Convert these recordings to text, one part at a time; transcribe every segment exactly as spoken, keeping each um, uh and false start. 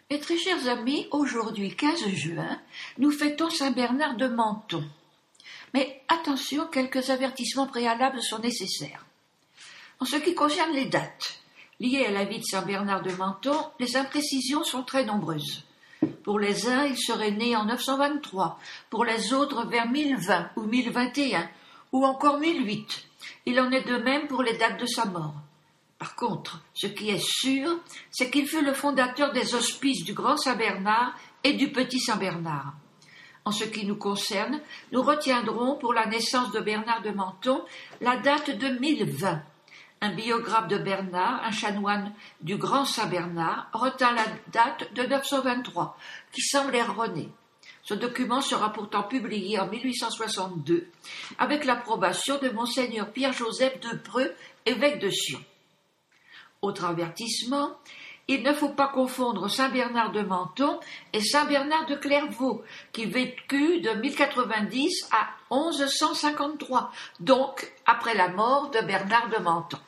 Mes très chers amis, aujourd'hui quinze juin, nous fêtons Saint Bernard de Menthon. Mais attention, quelques avertissements préalables sont nécessaires. En ce qui concerne les dates liées à la vie de Saint Bernard de Menthon, les imprécisions sont très nombreuses. Pour les uns, il serait né en neuf cent vingt-trois, pour les autres vers mille vingt ou mille vingt et un, ou encore mille huit. Il en est de même pour les dates de sa mort. Par contre, ce qui est sûr, c'est qu'il fut le fondateur des hospices du Grand Saint-Bernard et du Petit Saint-Bernard. En ce qui nous concerne, nous retiendrons pour la naissance de Bernard de Menthon la date de mille vingt. Un biographe de Bernard, un chanoine du Grand Saint-Bernard, retint la date de neuf cent vingt-trois, qui semble erronée. Ce document sera pourtant publié en mille huit cent soixante-deux, avec l'approbation de Monseigneur Pierre-Joseph de Preux, évêque de Sion. Autre avertissement, il ne faut pas confondre Saint Bernard de Menthon et Saint Bernard de Clairvaux, qui vécut de mille quatre-vingt-dix à onze cent cinquante-trois, donc après la mort de Bernard de Menthon.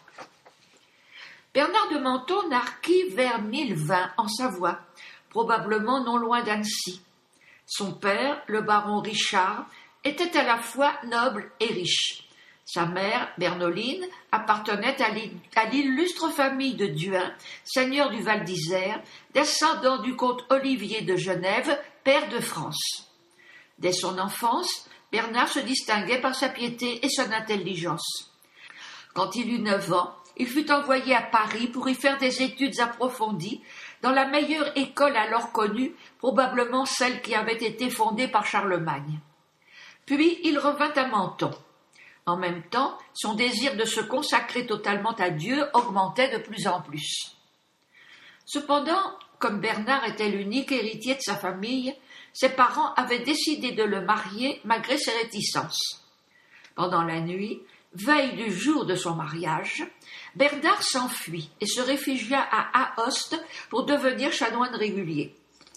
Bernard de Menthon naquit vers mille vingt en Savoie, probablement non loin d'Annecy. Son père, le baron Richard, était à la fois noble et riche. Sa mère, Bernoline, appartenait à l'illustre famille de Duhain, seigneur du Val d'Isère, descendant du comte Olivier de Genève, pair de France. Dès son enfance, Bernard se distinguait par sa piété et son intelligence. Quand il eut neuf ans, il fut envoyé à Paris pour y faire des études approfondies dans la meilleure école alors connue, probablement celle qui avait été fondée par Charlemagne. Puis il revint à Menthon. En même temps, son désir de se consacrer totalement à Dieu augmentait de plus en plus. Cependant, comme Bernard était l'unique héritier de sa famille, ses parents avaient décidé de le marier malgré ses réticences. Pendant la nuit, veille du jour de son mariage, Bernard s'enfuit et se réfugia à Aoste pour devenir chanoine régulier.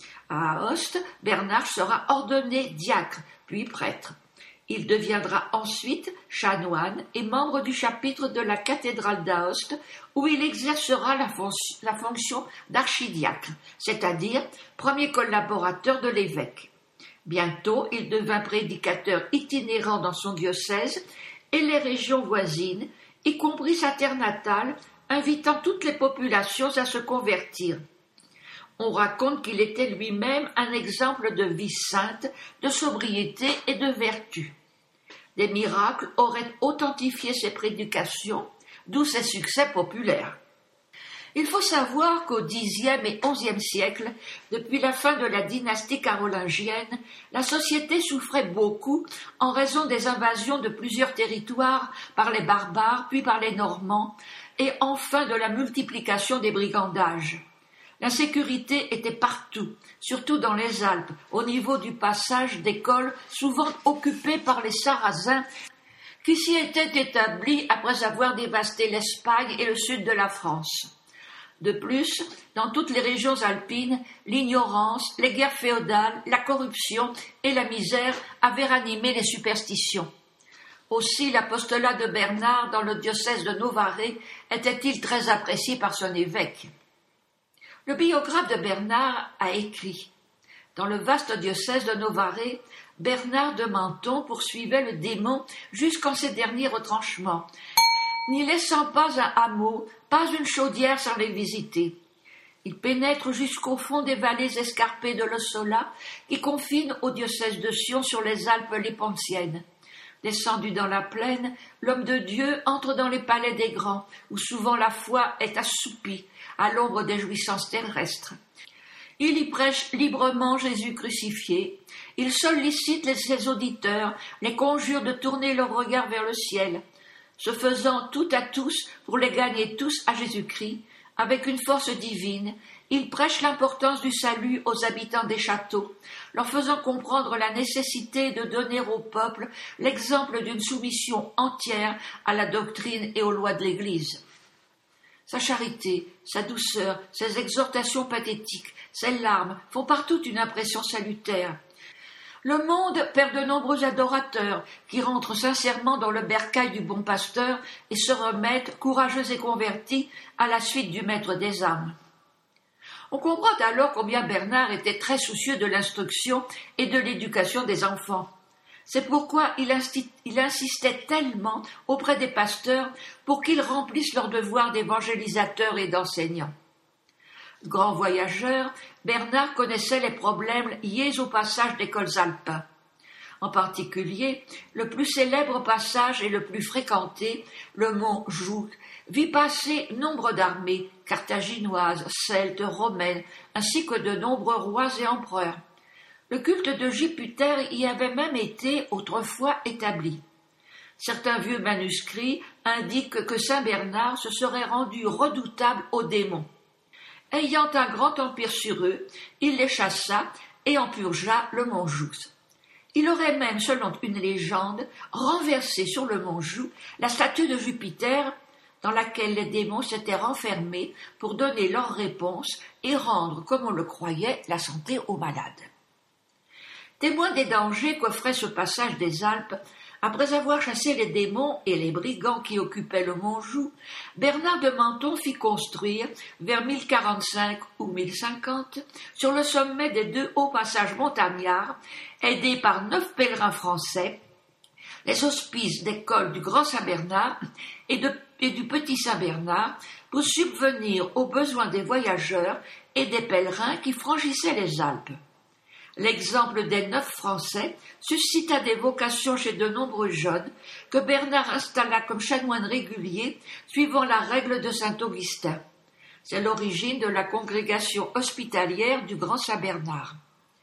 À Aoste, Bernard sera ordonné diacre, puis prêtre. Il deviendra ensuite chanoine et membre du chapitre de la cathédrale d'Aoste, où il exercera la, fon- la fonction d'archidiacre, c'est-à-dire premier collaborateur de l'évêque. Bientôt, il devint prédicateur itinérant dans son diocèse et les régions voisines, y compris sa terre natale, invitant toutes les populations à se convertir. On raconte qu'il était lui-même un exemple de vie sainte, de sobriété et de vertu. Des miracles auraient authentifié ses prédications, d'où ses succès populaires. Il faut savoir qu'au dixième et onzième siècle, depuis la fin de la dynastie carolingienne, la société souffrait beaucoup en raison des invasions de plusieurs territoires par les barbares, puis par les Normands, et enfin de la multiplication des brigandages. L'insécurité était partout, surtout dans les Alpes, au niveau du passage des cols souvent occupés par les Sarrasins, qui s'y étaient établis après avoir dévasté l'Espagne et le sud de la France. De plus, dans toutes les régions alpines, l'ignorance, les guerres féodales, la corruption et la misère avaient ranimé les superstitions. Aussi l'apostolat de Bernard dans le diocèse de Novare était-il très apprécié par son évêque. Le biographe de Bernard a écrit « Dans le vaste diocèse de Novare, Bernard de Menthon poursuivait le démon jusqu'en ses derniers retranchements, n'y laissant pas un hameau, pas une chaudière sans les visiter. Il pénètre jusqu'au fond des vallées escarpées de l'Ossola qui confinent au diocèse de Sion sur les Alpes lépontiennes. Descendu dans la plaine, l'homme de Dieu entre dans les palais des grands, où souvent la foi est assoupie à l'ombre des jouissances terrestres. Il y prêche librement Jésus crucifié. Il sollicite ses auditeurs, les conjure de tourner leur regard vers le ciel, se faisant tout à tous pour les gagner tous à Jésus-Christ. Avec une force divine, il prêche l'importance du salut aux habitants des châteaux, leur faisant comprendre la nécessité de donner au peuple l'exemple d'une soumission entière à la doctrine et aux lois de l'Église. Sa charité, sa douceur, ses exhortations pathétiques, ses larmes font partout une impression salutaire. Le monde perd de nombreux adorateurs qui rentrent sincèrement dans le bercail du bon pasteur et se remettent, courageux et convertis, à la suite du maître des âmes. On comprend alors combien Bernard était très soucieux de l'instruction et de l'éducation des enfants. C'est pourquoi il, insti- il insistait tellement auprès des pasteurs pour qu'ils remplissent leur devoir d'évangélisateurs et d'enseignants. Grand voyageur, Bernard connaissait les problèmes liés au passage des cols alpins. En particulier, le plus célèbre passage et le plus fréquenté, le mont Joux, vit passer nombre d'armées carthaginoises, celtes, romaines, ainsi que de nombreux rois et empereurs. Le culte de Jupiter y avait même été autrefois établi. Certains vieux manuscrits indiquent que saint Bernard se serait rendu redoutable aux démons. Ayant un grand empire sur eux, il les chassa et en purgea le mont Joux. Il aurait même, selon une légende, renversé sur le mont Joux la statue de Jupiter dans laquelle les démons s'étaient renfermés pour donner leur réponse et rendre, comme on le croyait, la santé aux malades. Témoin des dangers qu'offrait ce passage des Alpes, après avoir chassé les démons et les brigands qui occupaient le mont Joux, Bernard de Menthon fit construire, vers mille quarante-cinq ou mille cinquante, sur le sommet des deux hauts passages montagnards, aidé par neuf pèlerins français, les hospices des cols du Grand Saint-Bernard et, de, et du Petit Saint-Bernard pour subvenir aux besoins des voyageurs et des pèlerins qui franchissaient les Alpes. L'exemple des neuf Français suscita des vocations chez de nombreux jeunes que Bernard installa comme chanoines réguliers suivant la règle de saint Augustin. C'est l'origine de la congrégation hospitalière du Grand Saint-Bernard.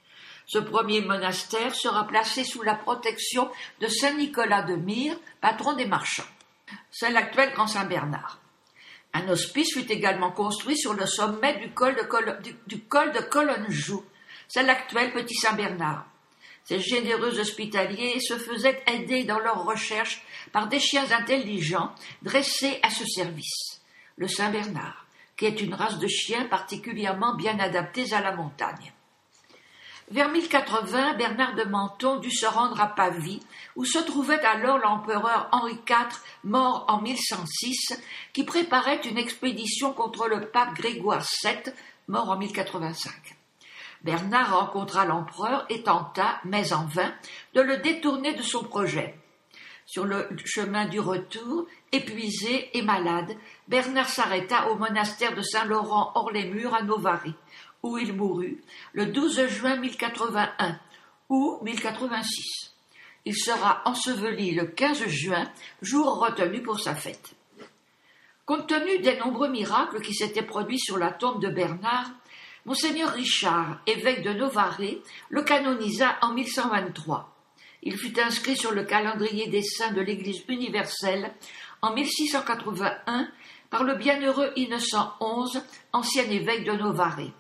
Ce premier monastère sera placé sous la protection de saint Nicolas de Myre, patron des marchands. C'est l'actuel Grand Saint-Bernard. Un hospice fut également construit sur le sommet du col de, Col- du, du col de Colonne-Joux. C'est l'actuel Petit Saint-Bernard. Ces généreux hospitaliers se faisaient aider dans leurs recherches par des chiens intelligents dressés à ce service. Le Saint-Bernard, qui est une race de chiens particulièrement bien adaptés à la montagne. Vers mille quatre-vingts, Bernard de Menthon dut se rendre à Pavie, où se trouvait alors l'empereur Henri quatre, mort en mille cent six, qui préparait une expédition contre le pape Grégoire sept, mort en mille quatre-vingt-cinq. Bernard rencontra l'empereur et tenta, mais en vain, de le détourner de son projet. Sur le chemin du retour, épuisé et malade, Bernard s'arrêta au monastère de Saint-Laurent-hors-les-Murs à Novary, où il mourut le douze juin mille quatre-vingt-un ou mille quatre-vingt-six. Il sera enseveli le quinze juin, jour retenu pour sa fête. Compte tenu des nombreux miracles qui s'étaient produits sur la tombe de Bernard, Monseigneur Richard, évêque de Novare, le canonisa en mille cent vingt-trois. Il fut inscrit sur le calendrier des saints de l'Église universelle en mille six cent quatre-vingt-un par le bienheureux Innocent onze, ancien évêque de Novare.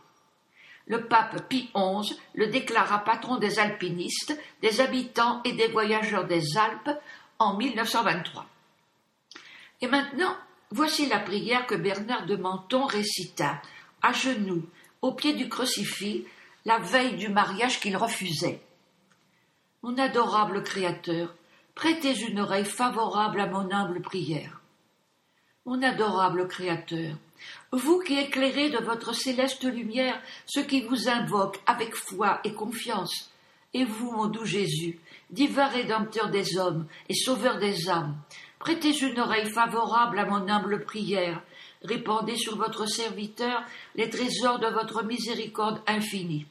Le pape Pie onze le déclara patron des alpinistes, des habitants et des voyageurs des Alpes en mille neuf cent vingt-trois. Et maintenant, voici la prière que Bernard de Menthon récita, à genoux, au pied du crucifix, la veille du mariage qu'il refusait. Mon adorable Créateur, prêtez une oreille favorable à mon humble prière. Mon adorable Créateur, vous qui éclairez de votre céleste lumière ceux qui vous invoquent avec foi et confiance, et vous, mon doux Jésus, divin Rédempteur des hommes et Sauveur des âmes, prêtez une oreille favorable à mon humble prière, répandez sur votre serviteur les trésors de votre miséricorde infinie.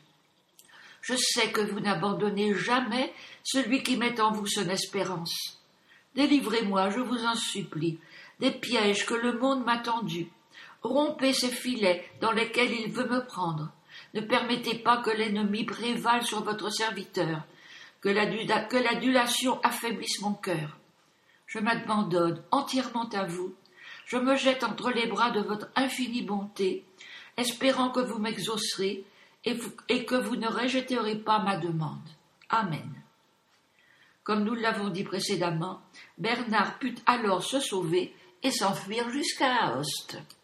Je sais que vous n'abandonnez jamais celui qui met en vous son espérance. Délivrez-moi, je vous en supplie, des pièges que le monde m'a tendus. Rompez ces filets dans lesquels il veut me prendre. Ne permettez pas que l'ennemi prévale sur votre serviteur, que l'adulation affaiblisse mon cœur. Je m'abandonne entièrement à vous. Je me jette entre les bras de votre infinie bonté, espérant que vous m'exaucerez et, vous, et que vous ne rejetterez pas ma demande. Amen. Comme nous l'avons dit précédemment, Bernard put alors se sauver et s'enfuir jusqu'à Aoste.